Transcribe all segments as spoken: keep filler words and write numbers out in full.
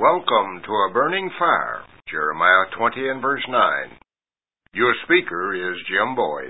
Welcome to A Burning Fire, Jeremiah twenty and verse nine. Your speaker is Jim Boyd.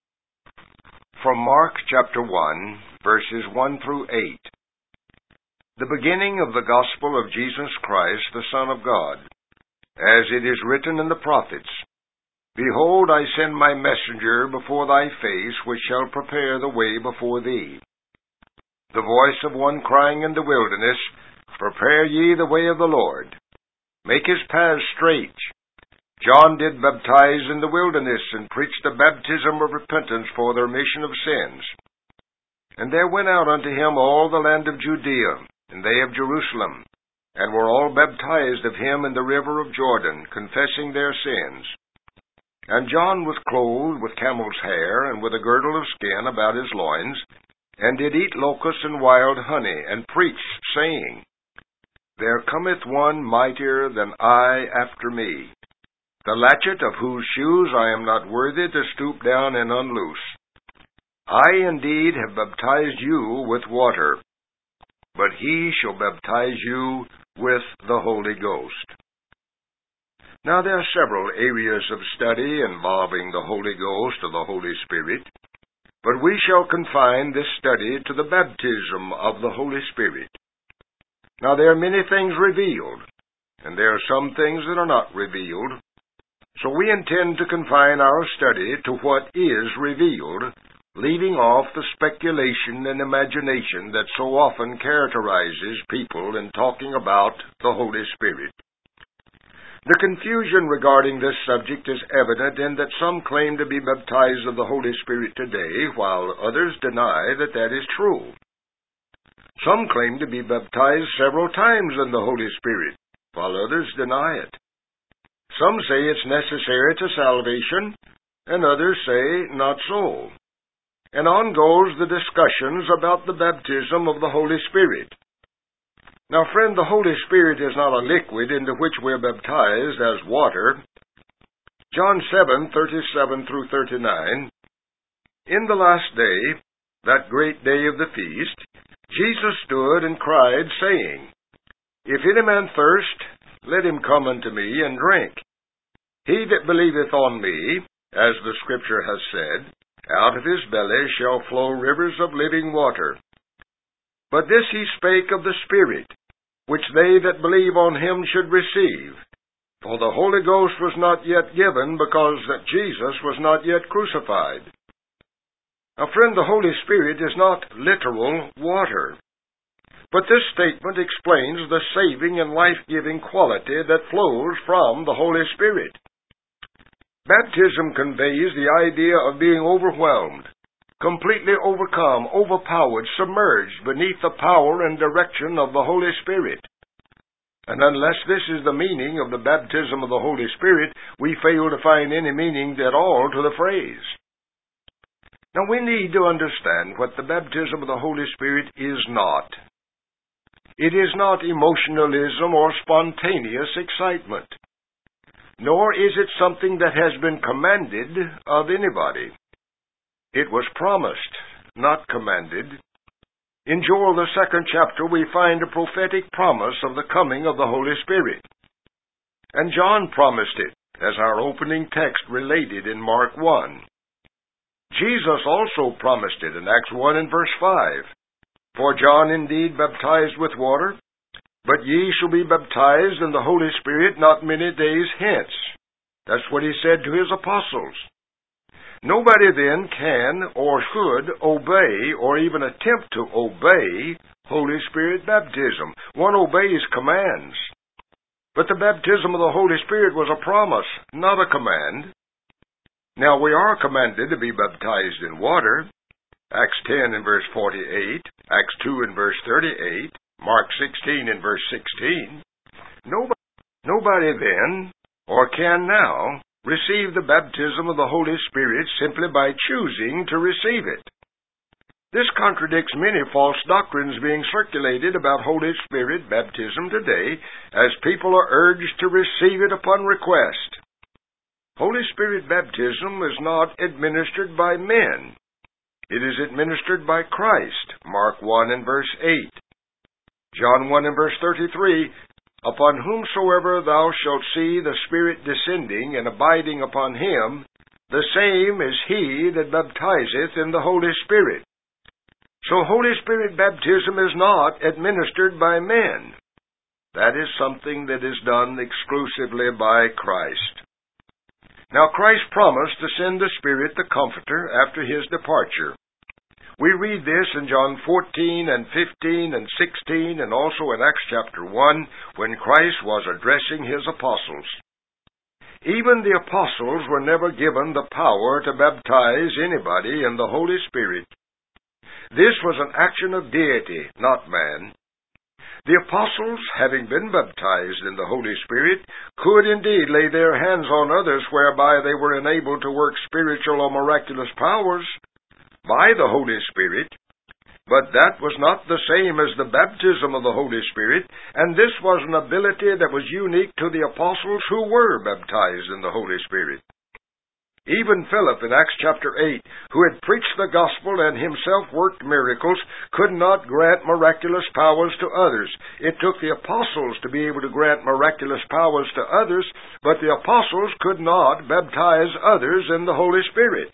From Mark chapter one, verses one through eight. The beginning of the gospel of Jesus Christ, the Son of God, as it is written in the prophets, Behold, I send my messenger before thy face, which shall prepare the way before thee. The voice of one crying in the wilderness, Prepare ye the way of the Lord. Make his paths straight. John did baptize in the wilderness, and preached the baptism of repentance for the remission of sins. And there went out unto him all the land of Judea, and they of Jerusalem, and were all baptized of him in the river of Jordan, confessing their sins. And John was clothed with camel's hair, and with a girdle of skin about his loins, and did eat locusts and wild honey, and preached, saying, There cometh one mightier than I after me, the latchet of whose shoes I am not worthy to stoop down and unloose. I indeed have baptized you with water, but he shall baptize you with the Holy Ghost. Now there are several areas of study involving the Holy Ghost or the Holy Spirit, but we shall confine this study to the baptism of the Holy Spirit. Now there are many things revealed, and there are some things that are not revealed, so we intend to confine our study to what is revealed, leaving off the speculation and imagination that so often characterizes people in talking about the Holy Spirit. The confusion regarding this subject is evident in that some claim to be baptized of the Holy Spirit today, while others deny that that is true. Some claim to be baptized several times in the Holy Spirit, while others deny it. Some say it's necessary to salvation, and others say not so. And on goes the discussions about the baptism of the Holy Spirit. Now, friend, the Holy Spirit is not a liquid into which we're baptized as water. John seven, thirty-seven through thirty-nine, In the last day, that great day of the feast, Jesus stood and cried, saying, If any man thirst, let him come unto me and drink. He that believeth on me, as the Scripture has said, out of his belly shall flow rivers of living water. But this he spake of the Spirit, which they that believe on him should receive. For the Holy Ghost was not yet given, because that Jesus was not yet crucified. Now, friend, the Holy Spirit is not literal water. But this statement explains the saving and life-giving quality that flows from the Holy Spirit. Baptism conveys the idea of being overwhelmed, completely overcome, overpowered, submerged beneath the power and direction of the Holy Spirit. And unless this is the meaning of the baptism of the Holy Spirit, we fail to find any meaning at all to the phrase. Now, we need to understand what the baptism of the Holy Spirit is not. It is not emotionalism or spontaneous excitement, nor is it something that has been commanded of anybody. It was promised, not commanded. In Joel, the second chapter, we find a prophetic promise of the coming of the Holy Spirit. And John promised it, as our opening text related in Mark one. Jesus also promised it in Acts one and verse five. For John indeed baptized with water, but ye shall be baptized in the Holy Spirit not many days hence. That's what he said to his apostles. Nobody then can or should obey or even attempt to obey Holy Spirit baptism. One obeys commands. But the baptism of the Holy Spirit was a promise, not a command. Now we are commanded to be baptized in water. Acts ten and verse forty-eight, Acts two and verse thirty-eight, Mark sixteen and verse sixteen. Nobody, nobody then, or can now, receive the baptism of the Holy Spirit simply by choosing to receive it. This contradicts many false doctrines being circulated about Holy Spirit baptism today, as people are urged to receive it upon request. Holy Spirit baptism is not administered by men. It is administered by Christ, Mark one and verse eight. John one and verse thirty-three, Upon whomsoever thou shalt see the Spirit descending and abiding upon him, the same is he that baptizeth in the Holy Spirit. So Holy Spirit baptism is not administered by men. That is something that is done exclusively by Christ. Now Christ promised to send the Spirit, the Comforter, after his departure. We read this in John fourteen and fifteen and sixteen, and also in Acts chapter one, when Christ was addressing his apostles. Even the apostles were never given the power to baptize anybody in the Holy Spirit. This was an action of deity, not man. The apostles, having been baptized in the Holy Spirit, could indeed lay their hands on others, whereby they were enabled to work spiritual or miraculous powers by the Holy Spirit, but that was not the same as the baptism of the Holy Spirit, and this was an ability that was unique to the apostles who were baptized in the Holy Spirit. Even Philip in Acts chapter eight, who had preached the gospel and himself worked miracles, could not grant miraculous powers to others. It took the apostles to be able to grant miraculous powers to others, but the apostles could not baptize others in the Holy Spirit.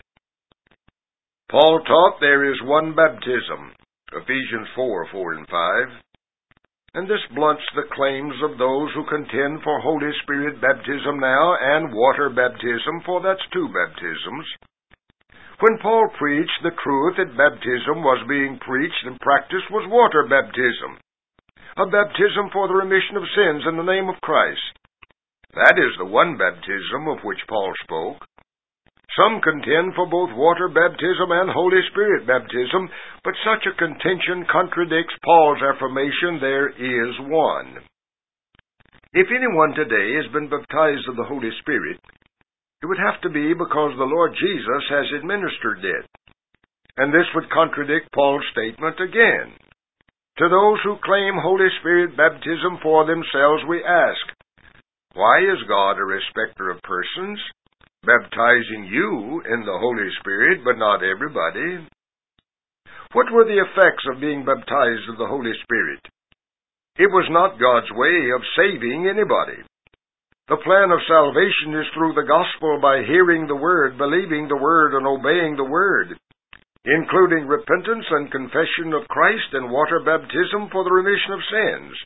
Paul taught there is one baptism, Ephesians four, four and five, and this blunts the claims of those who contend for Holy Spirit baptism now and water baptism, for that's two baptisms. When Paul preached, the truth that baptism was being preached and practiced was water baptism, a baptism for the remission of sins in the name of Christ. That is the one baptism of which Paul spoke. Some contend for both water baptism and Holy Spirit baptism, but such a contention contradicts Paul's affirmation there is one. If anyone today has been baptized of the Holy Spirit, it would have to be because the Lord Jesus has administered it. And this would contradict Paul's statement again. To those who claim Holy Spirit baptism for themselves, we ask, why is God a respecter of persons, baptizing you in the Holy Spirit, but not everybody? What were the effects of being baptized of the Holy Spirit? It was not God's way of saving anybody. The plan of salvation is through the gospel by hearing the Word, believing the Word, and obeying the Word, including repentance and confession of Christ and water baptism for the remission of sins.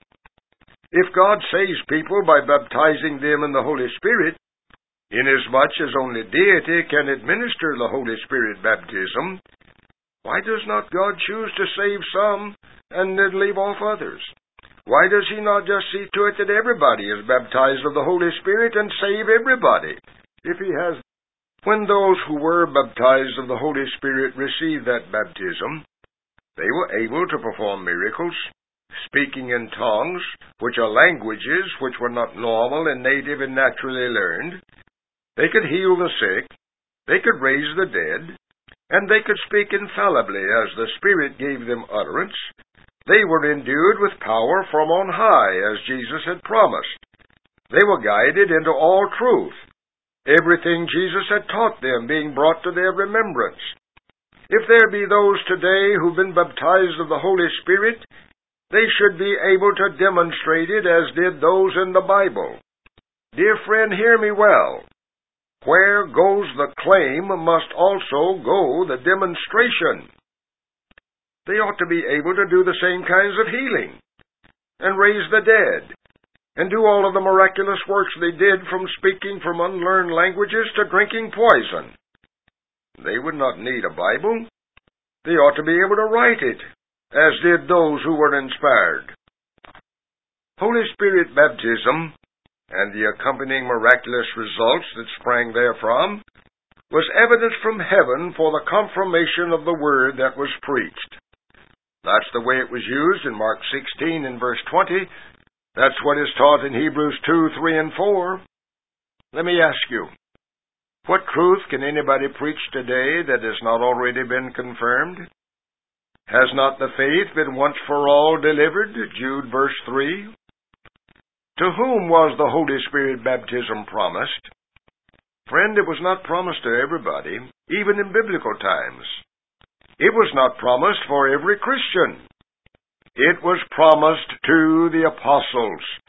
If God saves people by baptizing them in the Holy Spirit, inasmuch as only deity can administer the Holy Spirit baptism, why does not God choose to save some and then leave off others? Why does he not just see to it that everybody is baptized of the Holy Spirit and save everybody? If he has, when those who were baptized of the Holy Spirit received that baptism, they were able to perform miracles, speaking in tongues, which are languages which were not normal and native and naturally learned. They could heal the sick, they could raise the dead, and they could speak infallibly as the Spirit gave them utterance. They were endued with power from on high, as Jesus had promised. They were guided into all truth, everything Jesus had taught them being brought to their remembrance. If there be those today who've been baptized of the Holy Spirit, they should be able to demonstrate it as did those in the Bible. Dear friend, hear me well. Where goes the claim must also go the demonstration. They ought to be able to do the same kinds of healing, and raise the dead, and do all of the miraculous works they did, from speaking from unlearned languages to drinking poison. They would not need a Bible. They ought to be able to write it, as did those who were inspired. Holy Spirit baptism and the accompanying miraculous results that sprang therefrom was evidence from heaven for the confirmation of the word that was preached. That's the way it was used in Mark sixteen and verse twenty. That's what is taught in Hebrews two, three, and four. Let me ask you, what truth can anybody preach today that has not already been confirmed? Has not the faith been once for all delivered? Jude verse three. To whom was the Holy Spirit baptism promised? Friend, it was not promised to everybody, even in biblical times. It was not promised for every Christian. It was promised to the apostles.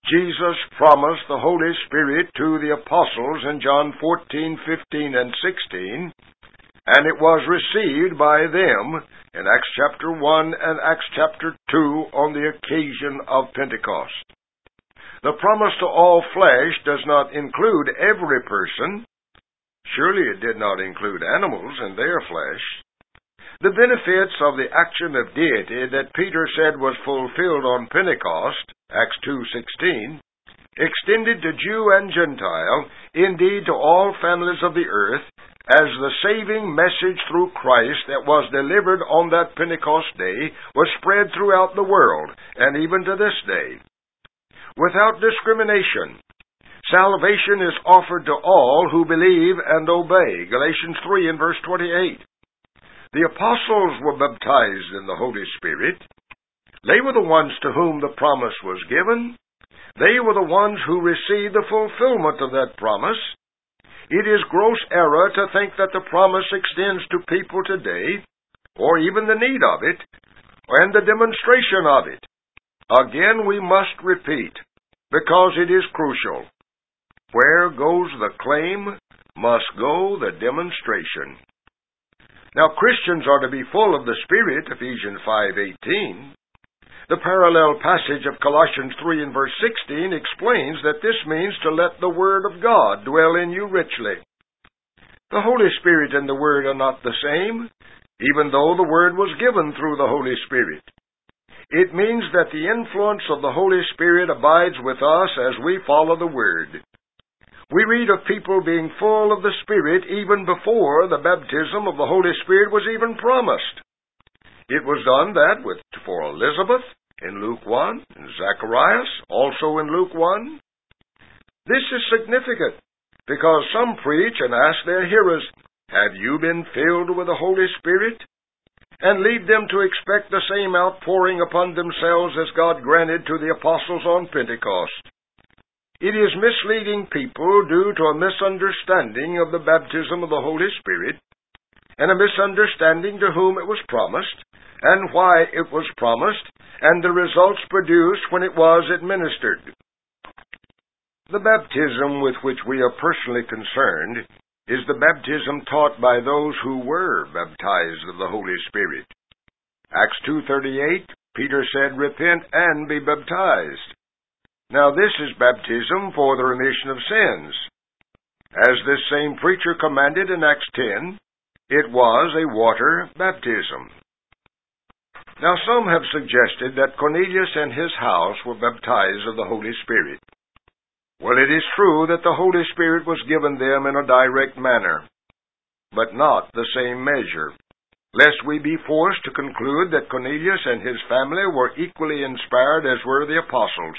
Jesus promised the Holy Spirit to the apostles in John fourteen, fifteen, and sixteen, and it was received by them in Acts chapter one and Acts chapter two on the occasion of Pentecost. The promise to all flesh does not include every person. Surely it did not include animals and their flesh. The benefits of the action of deity that Peter said was fulfilled on Pentecost, Acts two sixteen, extended to Jew and Gentile, indeed to all families of the earth, as the saving message through Christ that was delivered on that Pentecost day was spread throughout the world, and even to this day. Without discrimination, salvation is offered to all who believe and obey. Galatians three and verse twenty-eight. The apostles were baptized in the Holy Spirit. They were the ones to whom the promise was given. They were the ones who received the fulfillment of that promise. It is gross error to think that the promise extends to people today, or even the need of it, and the demonstration of it. Again, we must repeat, because it is crucial. Where goes the claim, must go the demonstration. Now, Christians are to be full of the Spirit, Ephesians five eighteen. The parallel passage of Colossians three and verse sixteen explains that this means to let the Word of God dwell in you richly. The Holy Spirit and the Word are not the same, even though the Word was given through the Holy Spirit. It means that the influence of the Holy Spirit abides with us as we follow the Word. We read of people being full of the Spirit even before the baptism of the Holy Spirit was even promised. It was done that with for Elizabeth in Luke one, and Zacharias also in Luke one. This is significant because some preach and ask their hearers, "Have you been filled with the Holy Spirit?" and lead them to expect the same outpouring upon themselves as God granted to the apostles on Pentecost. It is misleading people due to a misunderstanding of the baptism of the Holy Spirit, and a misunderstanding to whom it was promised, and why it was promised, and the results produced when it was administered. The baptism with which we are personally concerned is the baptism taught by those who were baptized of the Holy Spirit. Acts two thirty-eight, Peter said, "Repent and be baptized." Now this is baptism for the remission of sins. As this same preacher commanded in Acts ten, it was a water baptism. Now some have suggested that Cornelius and his house were baptized of the Holy Spirit. Well, it is true that the Holy Spirit was given them in a direct manner, but not the same measure, lest we be forced to conclude that Cornelius and his family were equally inspired as were the apostles.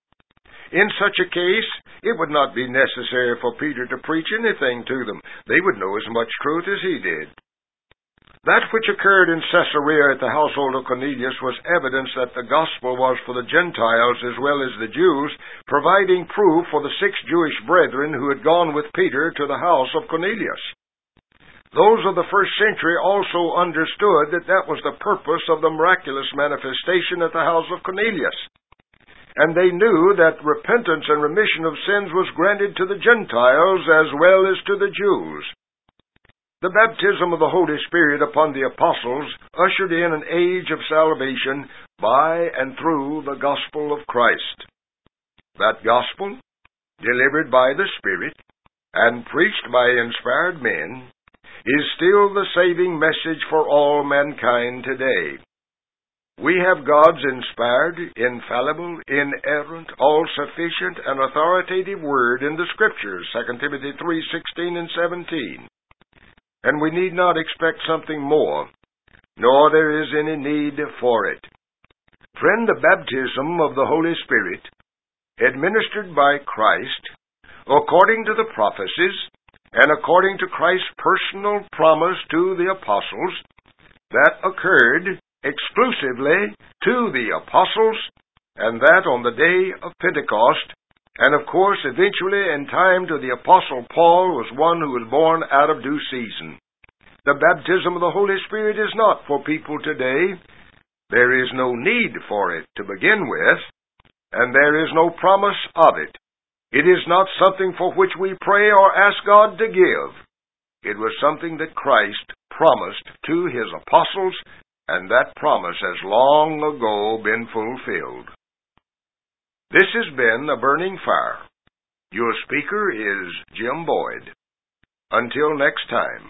In such a case, it would not be necessary for Peter to preach anything to them. They would know as much truth as he did. That which occurred in Caesarea at the household of Cornelius was evidence that the gospel was for the Gentiles as well as the Jews, providing proof for the six Jewish brethren who had gone with Peter to the house of Cornelius. Those of the first century also understood that that was the purpose of the miraculous manifestation at the house of Cornelius. And they knew that repentance and remission of sins was granted to the Gentiles as well as to the Jews. The baptism of the Holy Spirit upon the apostles ushered in an age of salvation by and through the gospel of Christ. That gospel, delivered by the Spirit and preached by inspired men, is still the saving message for all mankind today. We have God's inspired, infallible, inerrant, all-sufficient, and authoritative Word in the Scriptures, Second Timothy three sixteen and seventeen. And we need not expect something more, nor there is any need for it. Friend, the baptism of the Holy Spirit, administered by Christ, according to the prophecies, and according to Christ's personal promise to the apostles, that occurred exclusively to the apostles, and that on the day of Pentecost, and of course eventually in time to the Apostle Paul, was one who was born out of due season. The baptism of the Holy Spirit is not for people today. There is no need for it to begin with, and there is no promise of it. It is not something for which we pray or ask God to give. It was something that Christ promised to His apostles, and that promise has long ago been fulfilled. This has been The Burning Fire. Your speaker is Jim Boyd. Until next time.